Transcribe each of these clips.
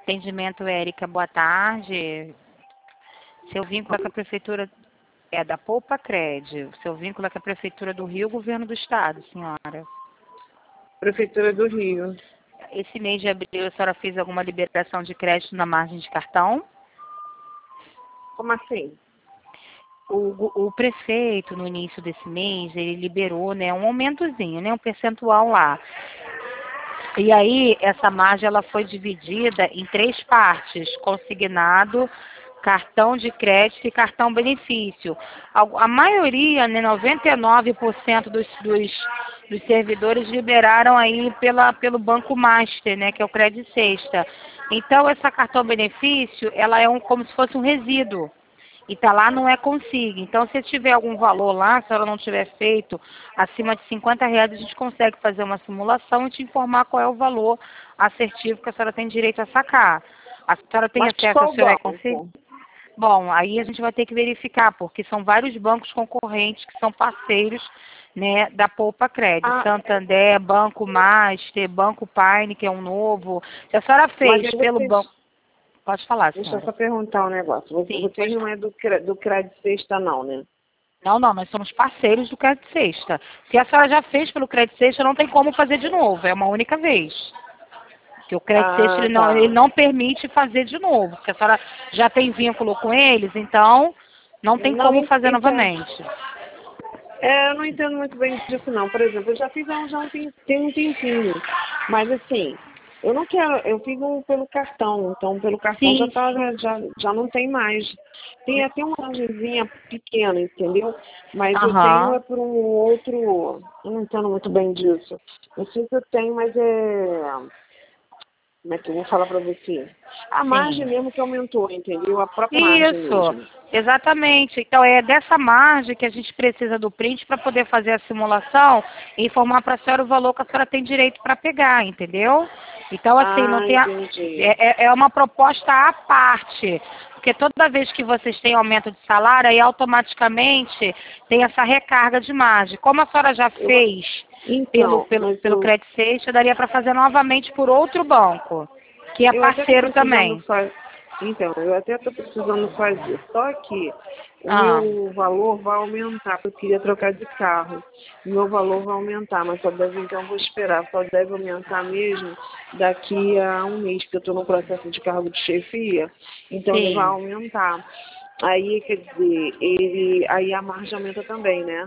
Atendimento, Érica, boa tarde. Seu vínculo é com a Prefeitura é da Poupa Cred. Seu vínculo é com a Prefeitura do Rio, Governo do Estado, senhora. Prefeitura do Rio. Esse mês de abril, a senhora fez alguma liberação de crédito na margem de cartão? Como assim? O prefeito, no início desse mês, ele liberou, né, um aumentozinho, né, um percentual lá. E aí, essa margem ela foi dividida em 3 partes: consignado, cartão de crédito e cartão benefício. A maioria, né, 99% dos servidores liberaram aí pelo Banco Master, né, que é o Credit Sexta. Então, essa cartão benefício, ela é como se fosse um resíduo. E tá lá, não é consigo. Então, se tiver algum valor lá, se ela não tiver feito acima de R$ 50, a gente consegue fazer uma simulação e te informar qual é o valor assertivo que a senhora tem direito a sacar. A senhora tem Mas acesso ao qual seu banco? e-consigo? Bom, aí a gente vai ter que verificar, porque são vários bancos concorrentes que são parceiros, né, da Poupa Cred. Santander, Banco Master, Banco Paine, que é um novo. Se a senhora fez pelo banco... Pode falar, Deixa eu senhora. só perguntar um negócio. Sim, Vocês não é do Credit Sexta, não, né? Não, nós somos parceiros do Credit Sexta. Se a senhora já fez pelo Credit Sexta, não tem como fazer de novo, é uma única vez. Porque o Credit Sexta ele não permite fazer de novo, porque a senhora já tem vínculo com eles, então não tem como fazer novamente. Eu não entendo muito bem disso, não. Por exemplo, eu já fiz tem um tempinho, mas assim, eu não quero, eu fiz pelo cartão, então pelo cartão Sim. já não tem mais. Tem até uma margenzinha pequena, entendeu? Mas eu Aham. tenho por um outro, eu não entendo muito bem disso. Eu sei que eu tenho, mas como é que eu vou falar para você? A margem mesmo que aumentou, entendeu? A própria margem Isso, mesmo. exatamente. Então é dessa margem que a gente precisa do print para poder fazer a simulação e informar para a senhora o valor que a senhora tem direito para pegar, entendeu? Então, assim, não tem Entendi. é uma proposta à parte. Porque toda vez que vocês têm aumento de salário, aí automaticamente tem essa recarga de margem. Como a senhora já fez pelo Credit Sexta, daria para fazer novamente por outro banco, que é parceiro também. Então, eu até estou precisando fazer, só que o Ah. meu valor vai aumentar, porque eu queria trocar de carro. O meu valor vai aumentar, mas então eu vou esperar, só deve aumentar mesmo daqui a um mês, porque eu estou no processo de cargo de chefia, então ele vai Sim. aumentar. Aí, quer dizer, aí a margem aumenta também, né?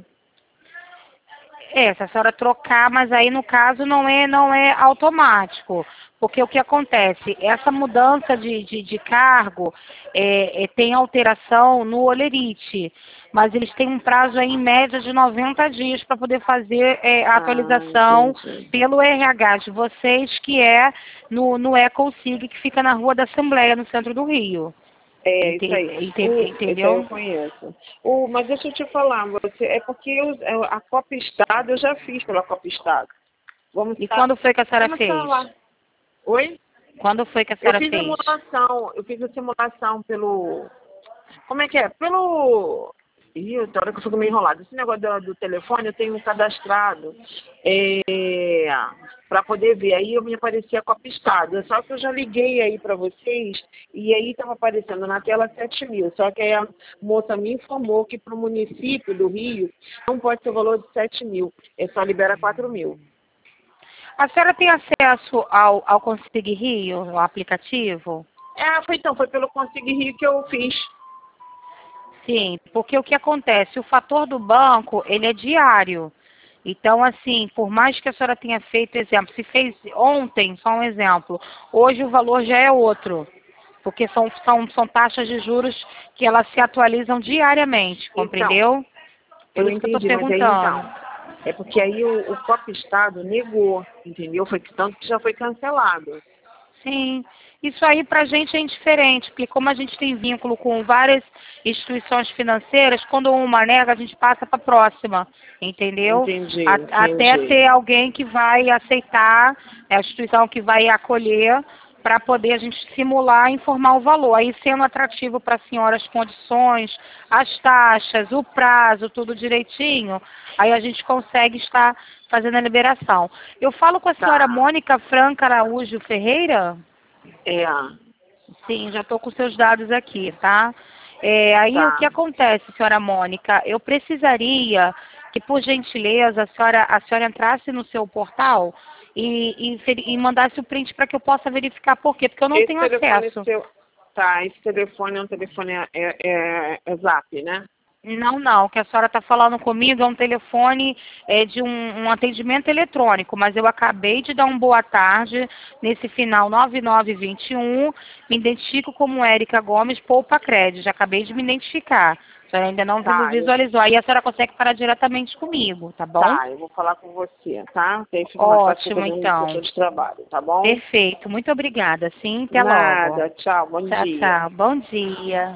Se a senhora trocar, mas aí no caso não é automático. Porque o que acontece? Essa mudança de cargo tem alteração no Olerite, mas eles têm um prazo aí, em média de 90 dias para poder fazer a atualização pelo RH de vocês, que é no EcoSig, que fica na Rua da Assembleia, no centro do Rio. Isso aí. Isso aí eu Entendeu? conheço. Mas deixa eu te falar, é porque a Copa Estado eu já fiz pela Copa Estado. E quando foi que a senhora fez? Lá. Oi? Quando foi que a senhora fez? Eu fiz a simulação pelo... Como é que é? Ih, tem hora que eu fico meio enrolada. Esse negócio do telefone eu tenho cadastrado para poder ver. Aí eu me aparecia a Copa Estado. Só que eu já liguei aí para vocês e aí estava aparecendo na tela 7.000. Só que aí a moça me informou que para o município do Rio não pode ser o valor de 7.000. Só libera 4.000. A senhora tem acesso ao Consig Rio, o aplicativo? Foi pelo Consig Rio que eu fiz. Sim, porque o que acontece? O fator do banco, ele é diário. Então, assim, por mais que a senhora tenha feito, exemplo, se fez ontem, só um exemplo, hoje o valor já é outro. Porque são taxas de juros que elas se atualizam diariamente, compreendeu? Por isso que eu estou perguntando. É porque aí o Copa Estado negou, entendeu? Foi tanto que já foi cancelado. Sim, isso aí para a gente é indiferente, porque como a gente tem vínculo com várias instituições financeiras, quando uma nega, a gente passa para a próxima, entendeu? Entendi. Até ter alguém que vai aceitar, a instituição que vai acolher, para poder a gente simular e informar o valor. Aí, sendo atrativo para a senhora as condições, as taxas, o prazo, tudo direitinho, aí a gente consegue estar fazendo a liberação. Eu falo com a senhora Mônica Franca Araújo Ferreira? Sim, já estou com seus dados aqui, tá? Aí o Tá. que acontece, senhora Mônica? Eu precisaria que, por gentileza, a senhora entrasse no seu portal e mandasse o print para que eu possa verificar por quê, porque eu não Esse tenho telefone acesso. seu. Tá, esse telefone é um telefone é Zap, né? Não, não, o que a senhora está falando comigo é um telefone de um atendimento eletrônico, mas eu acabei de dar um boa tarde nesse final 9921, me identifico como Érica Gomes, Poupa Crédito, já acabei de me identificar. A senhora ainda não Tá, visualizou, aí a senhora consegue falar diretamente comigo, tá bom? eu vou falar com você, tá? Que aí fica mais fácil Ótimo, fazer um então. sessão de trabalho, tá bom? Perfeito, muito obrigada, sim, até logo. Nada, tchau, bom Tchau, dia. tchau, bom dia.